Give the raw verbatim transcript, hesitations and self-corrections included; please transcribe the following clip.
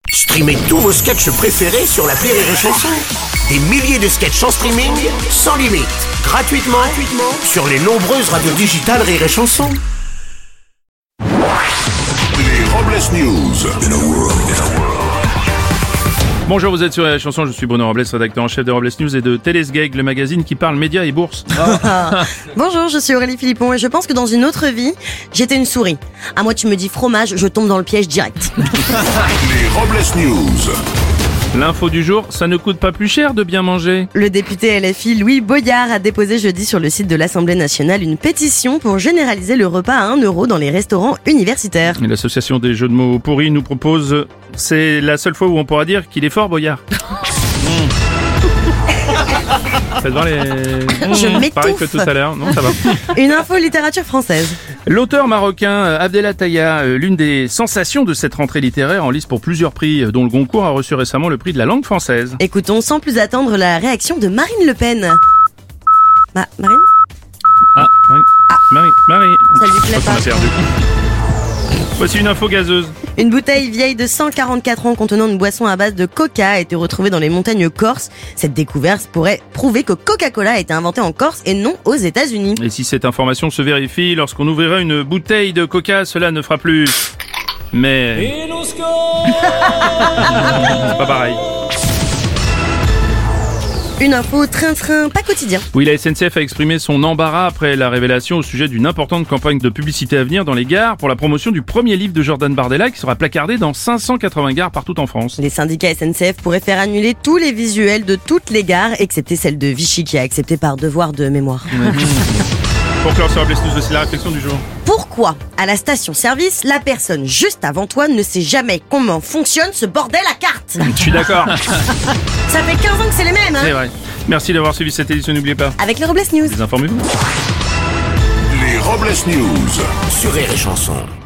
Streamez tous vos sketchs préférés sur l'appli Rire et Chanson. Des milliers de sketchs en streaming, sans limite, gratuitement, gratuitement sur les nombreuses radios digitales Rire et Chanson. Les Robles News. In a world, in a world. Bonjour, vous êtes sur la chanson, je suis Bruno Robles, rédacteur en chef de Robles News et de Télésgag, le magazine qui parle médias et bourse. Ah. Bonjour, je suis Aurélie Philippon et je pense que dans une autre vie, j'étais une souris. À moi tu me dis fromage, je tombe dans le piège direct. Les Robles News. L'info du jour, ça ne coûte pas plus cher de bien manger. Le député L F I Louis Boyard a déposé jeudi sur le site de l'Assemblée nationale une pétition pour généraliser le repas à un euro dans les restaurants universitaires. Et l'association des jeux de mots pourris nous propose, c'est la seule fois où on pourra dire qu'il est fort Boyard. Faites voir les... Je m'étouffe. Pareil que tout à l'heure, non ça va. Une info littérature française. L'auteur marocain Abdellah Taïa, l'une des sensations de cette rentrée littéraire en lice pour plusieurs prix, dont le Goncourt a reçu récemment le prix de la langue française. Écoutons sans plus attendre la réaction de Marine Le Pen. Ma- Marine Ah, Marie. Ah. Marie, Marie. Ça lui plaît Je crois qu'on pas. a perdu. Voici une info gazeuse. Une bouteille vieille de cent quarante-quatre ans contenant une boisson à base de coca a été retrouvée dans les montagnes corses. Cette découverte pourrait prouver que Coca-Cola a été inventé en Corse et non aux États-Unis. Et si cette information se vérifie, lorsqu'on ouvrira une bouteille de coca, cela ne fera plus... Mais... C'est pas pareil. Une info train-train, pas quotidien. Oui, la S N C F a exprimé son embarras après la révélation au sujet d'une importante campagne de publicité à venir dans les gares pour la promotion du premier livre de Jordan Bardella qui sera placardé dans cinq cent quatre-vingts gares partout en France. Les syndicats S N C F pourraient faire annuler tous les visuels de toutes les gares, excepté celle de Vichy qui a accepté par devoir de mémoire. Pour clore sur Robles News, voici la réflexion du jour. Pourquoi, à la station-service, la personne juste avant toi ne sait jamais comment fonctionne ce bordel à carte? Je suis d'accord, Ça fait quinze ans que c'est les mêmes, c'est hein? vrai. Merci d'avoir suivi cette édition, n'oubliez pas. Avec les Robles News. Désinformez-vous. Les Robles News. Sur Rire et Chanson.